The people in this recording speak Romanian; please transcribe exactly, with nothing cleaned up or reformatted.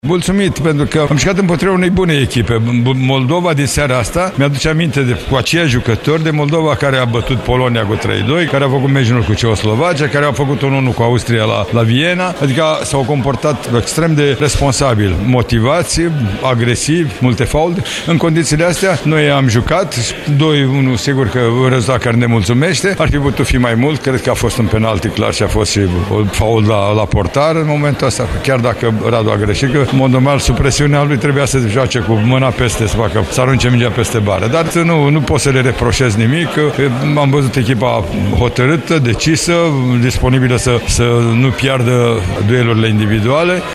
Mulțumit, pentru că am jucat împotriva unei bune echipe. Moldova din seara asta mi-aduce aminte de, cu aceia jucători de Moldova care a bătut Polonia cu trei doi, care a făcut meciul cu Ceoslovacia, care a făcut unu unu cu Austria la, la Viena, adică s-au comportat extrem de responsabil, motivați, agresivi, multe fault. În condițiile astea, noi am jucat doi unu, sigur că rezultat care ne mulțumește, ar fi putut fi mai mult, cred că a fost un penalti clar și a fost și o fault la, la portar în momentul ăsta, chiar dacă Radu a greșit, că în mod normal, sub presiunea lui trebuia să joace cu mâna peste, să facă, să arunce mingea peste bară. Dar nu, nu pot să le reproșez nimic. Am văzut echipa hotărâtă, decisă, disponibilă să, să nu piardă duelurile individuale.